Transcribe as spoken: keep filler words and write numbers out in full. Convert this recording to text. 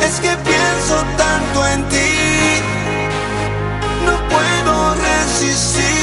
Es que pienso tanto en ti, no puedo resistir.